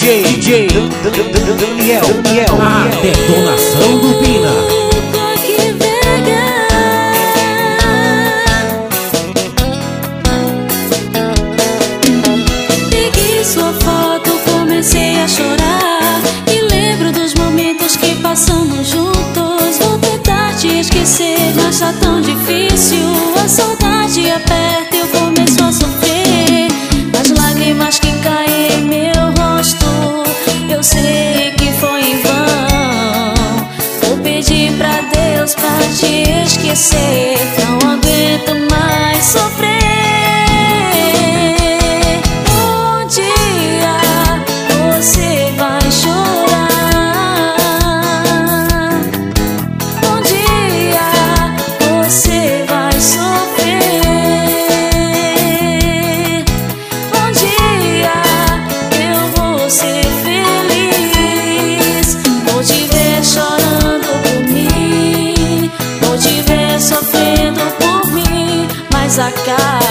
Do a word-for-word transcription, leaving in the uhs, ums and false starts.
J, D J Daniel, Daniel, a detonação do Pina. Peguei sua foto, comecei a chorar e lembro dos momentos que passamos juntos. Vou tentar te esquecer, mas tá tão difícil. A saudade aperta e eu começo a sofrer. As lágrimas que caem em meu rosto, eu sei que foi em vão. Vou pedir pra Deus pra te esquecer. Não aguento mais sofrer. Um dia você vai chorar. Um dia você vai sofrer. Um dia eu vou ser feliz. Vou te ver chorando por mim, vou te ver sofrendo por mim, mas a cara